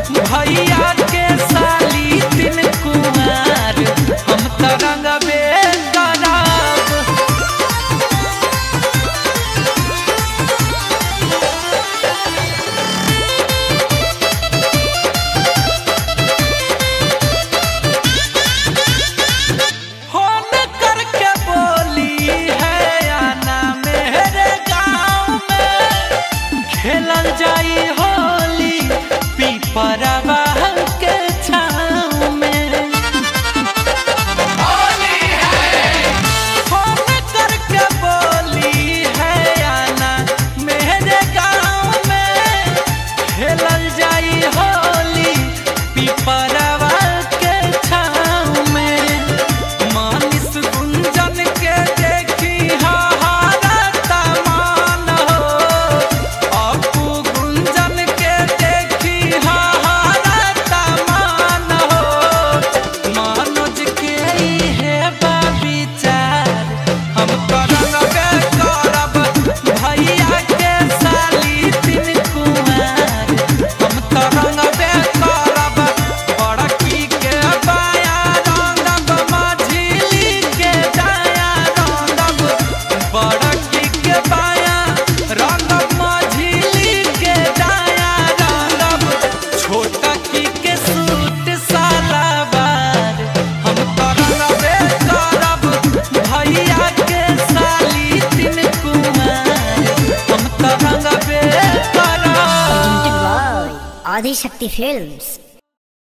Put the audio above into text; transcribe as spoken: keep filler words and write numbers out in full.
भैया के साली तीन कुमार हम तो रंगबे करब। फोन करके बोली है आना मेरे गाँव में, खेलल जाई होली पीपरवा के छाँव में। फोन करके बोली है आना मेरे गाँव में, खेलल जाई होली पीपरवा के छाँव में। मानिस गुंजन के देखी हाहारत मान हो, अपू गुंजन के देखी हाहारत मान हो। मनोज के इहे बा विचार हम तो रंगबे करब। भैया के साली तीन कुमार हम तो रंगबे करब। बड़की के बाया रंगब, मझिली के दाया रंगब। बड़की के बाया रंगब, मझिली के दाया रंगब। छोटकी के सूट सलवार हम तो रंगबे करब। भैया के साली तीन कुमार हम तो रंगबे करब। Adi Shakti Films।